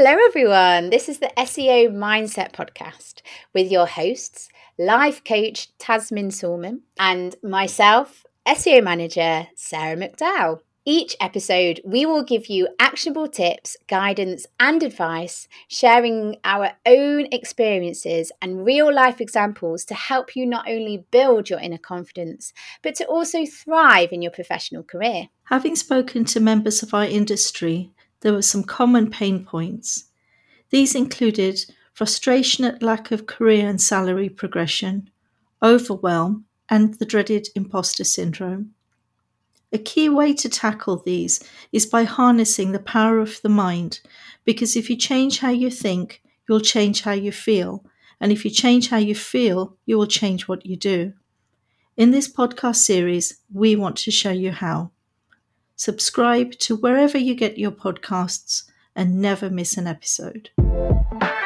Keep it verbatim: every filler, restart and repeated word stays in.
Hello, everyone. This is the S E O Mindset Podcast with your hosts, life coach Tasmin Sulman and myself, S E O manager Sarah McDowell. Each episode, we will give you actionable tips, guidance, and advice, sharing our own experiences and real life examples to help you not only build your inner confidence, but to also thrive in your professional career. Having spoken to members of our industry, there were some common pain points. These included frustration at lack of career and salary progression, overwhelm, and the dreaded imposter syndrome. A key way to tackle these is by harnessing the power of the mind, because if you change how you think, you'll change how you feel, and if you change how you feel, you will change what you do. In this podcast series, we want to show you how. Subscribe to wherever you get your podcasts and never miss an episode.